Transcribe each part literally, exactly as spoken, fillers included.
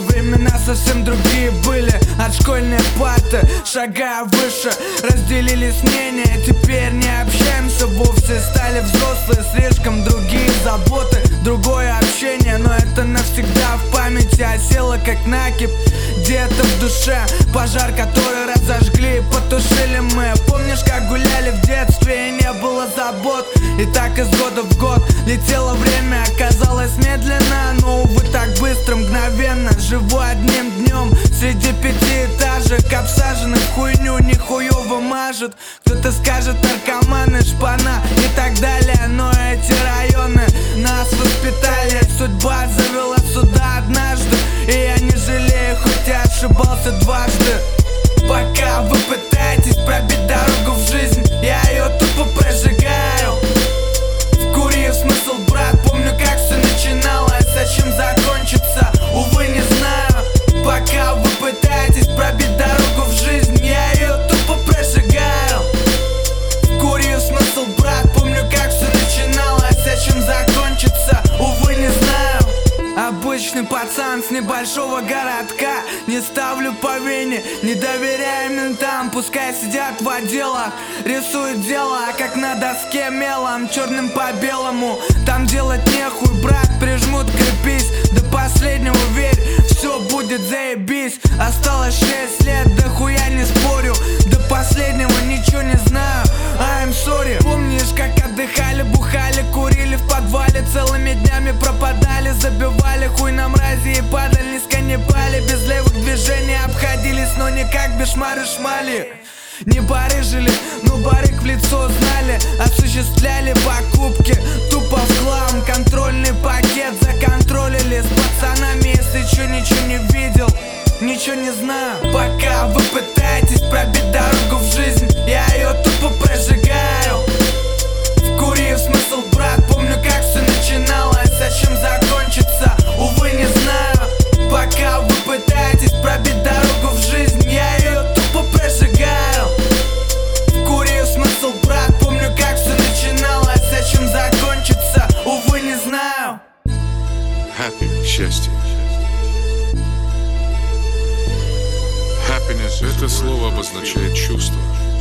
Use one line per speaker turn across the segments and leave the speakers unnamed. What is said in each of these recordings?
времена совсем другие были. От школьной парты, шагая выше, разделились мнения. Теперь не общаемся вовсе, стали взрослые, слишком другие заботы, другое общение. Но это навсегда в памяти осело, как накипь где-то в душе. Пожар, который разожгли и потушили мы. Помнишь, как гуляли в детстве и не было забот? И так из года в год летело время, оказалось медленно, но увы так быстро, мгновенно. Живу одним днем среди пятиэтажек, обсаженных хуйню нихуёво мажут. Кто-то скажет наркоманы, шпана и так далее, но эти районы нас воспитали. Судьба завела сюда однажды, и я не жалею, хоть я ошибался дважды. Пока вы пытаетесь пробить дорогу в жизнь, я ее тупо прожигаю. Вкурив смысл, брат, помню, как все начиналось, а чем закончится, увы, не знаю. Пока вы пытаетесь пробить дорогу в жизнь, я ее тупо прожигаю. Вкурив смысл, брат, помню, как все начиналось, а чем закончится, увы, не знаю. Обычный пацан с небольшого городка, не ставлю по вене, не доверяю ментам. Пускай сидят в отделах, рисуют дело, как на доске мелом, черным по белому. Там делать нехуй, брат, прижмут, крепись, до последнего верь, все будет заебись. Осталось шесть лет, да хуя не спорю, до последнего ничего не знаю, I'm sorry. Помнишь, как отдыхали, бухали, курили в подвале, целыми днями пропадали, забивали хуй на мрази и падали, низко не пали. Без левых движений обходились, но не как бешмары шмали. Не барыжили, но барыг в лицо знали, осуществляли покупки тупо в хлам. Контрольный пакет законтролили с пацанами, если чё, ничего не видел, ничего не знаю. Пока вы пытаетесь пробить дорогу в жизнь, я ее тупо прожигаю. Вкурив смысл, брат, помню, как все начиналось, а чем закончится, увы, не знаю. Пока вы пытаетесь пробить дорогу в жизнь, я ее тупо прожигаю. Вкурив смысл, брат, помню, как все начиналось, а чем закончится, увы, не знаю.
Happy, счастье. Happiness — это слово обозначает чувство.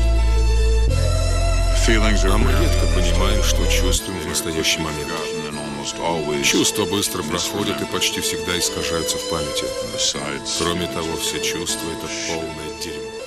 А мы редко понимаем, что чувствуем в настоящий момент. Чувства быстро проходят и почти всегда искажаются в памяти. Кроме того, все чувства — это полное дерьмо.